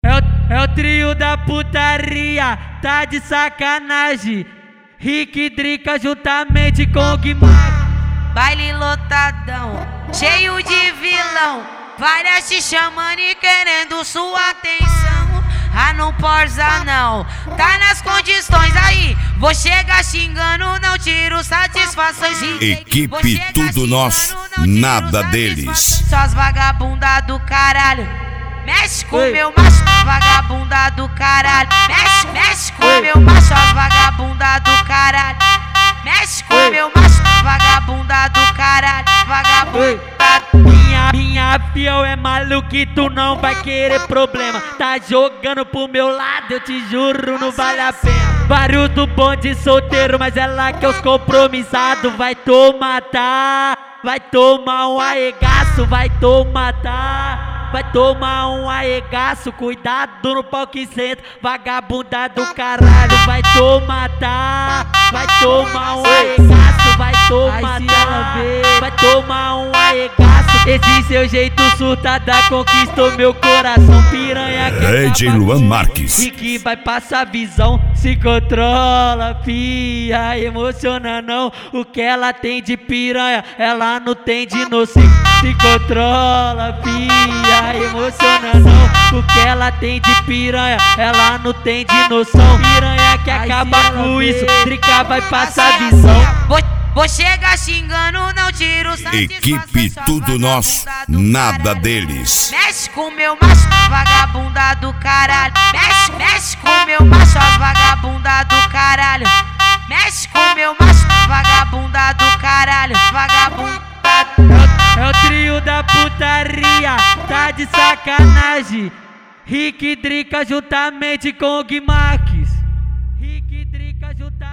É o trio da putaria, tá de sacanagem. Rick Drica juntamente com o Guimar. Baile lotadão, cheio de vilão, várias te chamando e querendo sua atenção. Ah, não porza não, tá nas condições aí. Vou chegar xingando, não tiro satisfações. Equipe tudo nosso, nada deles. Só as vagabunda do caralho. Mexe com meu macho, vagabunda do caralho. Mexe com meu macho, as vagabunda do caralho. Mexe com meu macho, vagabunda do caralho. Vagabunda. Minha fiel é maluquinho, tu não vai querer problema. Tá jogando pro meu lado, eu te juro, não vale a pena. Vários do bonde solteiro, mas é lá que os compromissados vai tomar, tá? Vai tomar um arregaço, vai tomar, tá? Vai tomar um arregaço, cuidado no pau que senta. Vagabunda do caralho, vai tomar, tá? Vai tomar um arregaço, vai tomar, tá? Vai tomar um arregaço. Esse seu jeito surtada conquistou meu coração. Piranha que DJ Luan Marques. E que vai passar visão. Se controla, pia, emociona não. O que ela tem de piranha, ela não tem de noção. Se controla, pia, emociona não. O que ela tem de piranha, ela não tem de noção. Piranha que acaba com isso, Drica vai passar visão. Vou chegar xingando, não tiro satisfação. Equipe tudo nosso, nada deles. Mexe com meu macho, vagabunda do caralho. Mexe com meu macho, as vagabunda do caralho. Mexe com meu macho, vagabunda do caralho. Vagabunda. É o trio da putaria, tá de sacanagem. Rick Drica juntamente com o Guimar. Rick Drica juntamente